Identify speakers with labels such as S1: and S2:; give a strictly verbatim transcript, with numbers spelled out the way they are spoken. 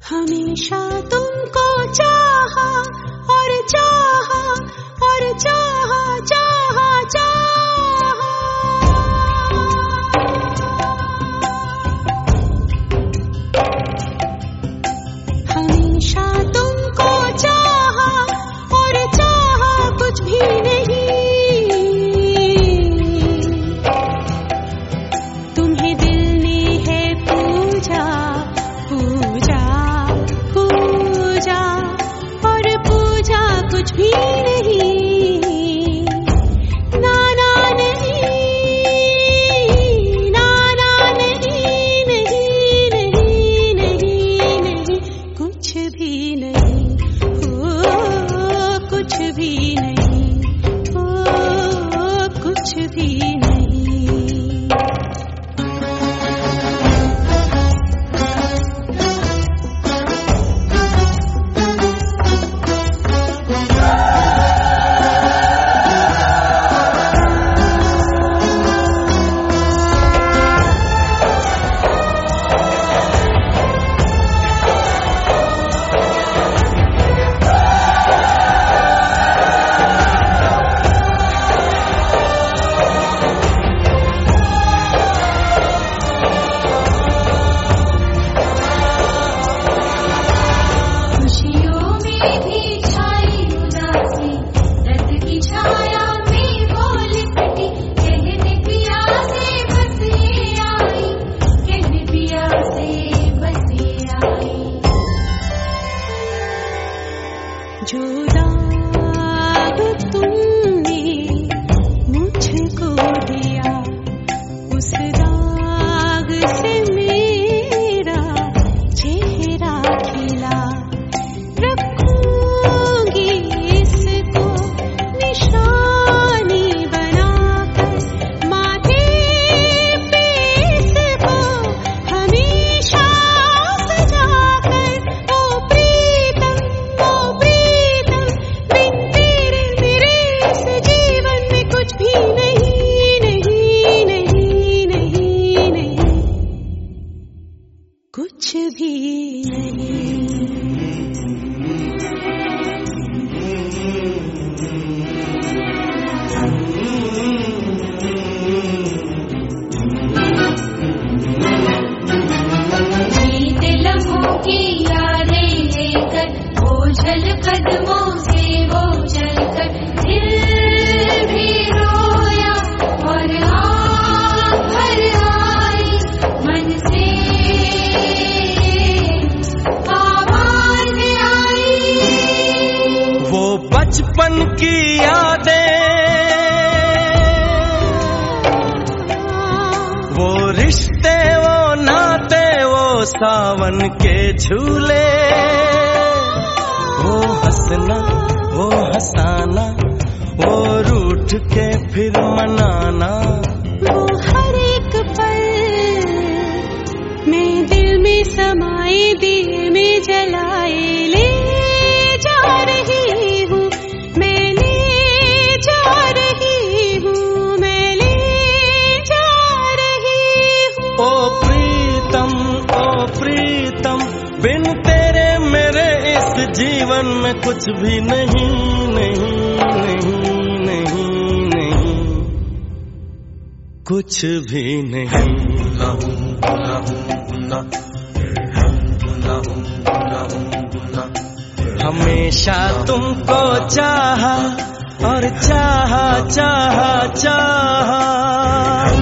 S1: हमेशा तुमको चाहा और चाहा और चाहा चाहा चाहा, हमेशा तुमको चाहा और चाहा कुछ भी नहीं। तुम्हें दिल ने है पूजा पूजा पूजा और पूजा कुछ भी नहीं। ना ना नहीं, ना ना नहीं, नहीं नहीं नहीं नहीं, कुछ भी नहीं, ओ कुछ भी नहीं, ओ कुछ भी नहीं। जो दाग तुमने मुझको दिया, उस दाग से मेरा चेहरा खिला। रखूंगी इसको निशानी बनाकर माथे पे, इसको हमेशा सजाकर। ओ प्रीतम ओ प्रीतम, बिन तेरे मेरे इस जीवन में कुछ भी नहीं नहीं नहीं नहीं नहीं, कुछ भी नहीं।
S2: बीते लम्हों की यादें लेकर, बोझल कदमों से वो चलकर, दिल भी रोया और आँख भर आई। मन से आवाज़ आई,
S3: वो बचपन की यादें, वो रिश्ते, वो नाते, वो सावन के झूले, वो हंसना, वो हंसाना, वो रूठ के फिर मनाना।
S1: वो हर एक पल मैं दिल में समाए दिए में जलाए ले जा रही हूँ, मैं ले जा रही हूँ, मैं ले जा रही हूँ।
S3: ओ प्रीतम ओ प्रीतम, बिन तेरे मेरे इस जीवन में कुछ भी नहीं नहीं नहीं नहीं नहीं, कुछ भी नहीं। हमेशा तुमको चाहा और चाहा चाहा चाहा।